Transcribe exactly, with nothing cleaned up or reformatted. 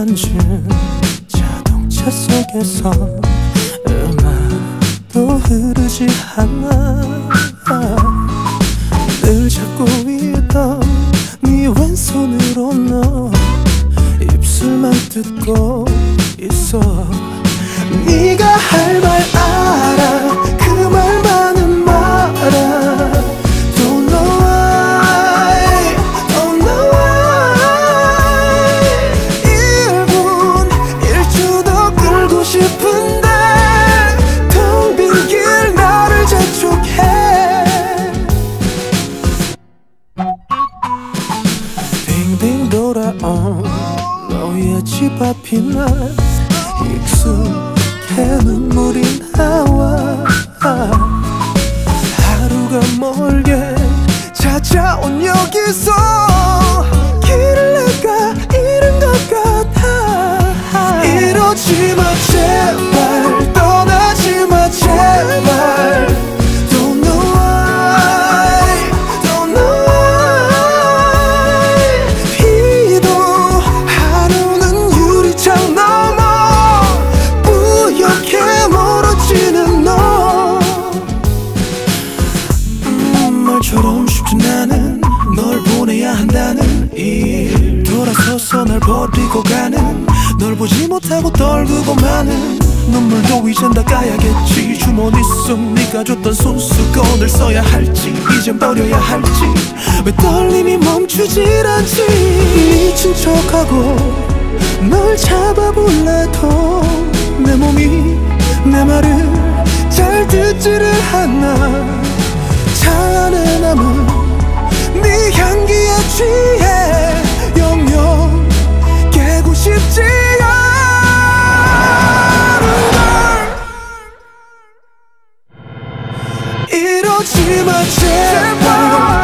앉은 자동차 속에서 음악도 흐르지 않아. 늘 잡고 있던 네 왼손으로 너 입술만 뜯고 있어. 네가 할 말 알아. 그 말만은 말아. Don't know why, don't know why. 일 분 일 초 더 끌고 싶은데 텅 빈 길 나를 재촉해. 빙빙 돌아온 너의 집 앞이 날 익숙해 눈물이 나와. 하루가 멀게 찾아온 여기서 길을 내가 잃은 것 같아. 이러지 마 제발, 떠나지 마 제발. Don't know why, don't know why. 비도 하루는 유리창 넘어 뿌옇게 멀어지는 너. 음, 말처럼 쉽진 않은 널 보내야 한다는 일. 돌아서서 날 버리고 가는 널 보지 못하고 떨구고 마는 눈물도 이젠 닦아야겠지. 주머니 속 네가 줬던 손수건을 써야 할지 이젠 버려야 할지. 왜 떨림이 멈추질 않지. 미친 척하고 널 잡아볼래도 내 몸이 내 말을 잘 듣지를 않아. 차 안에 남은 네 향기에 취해 영영 깨고 싶지 않은 걸. 이러지 마 제발.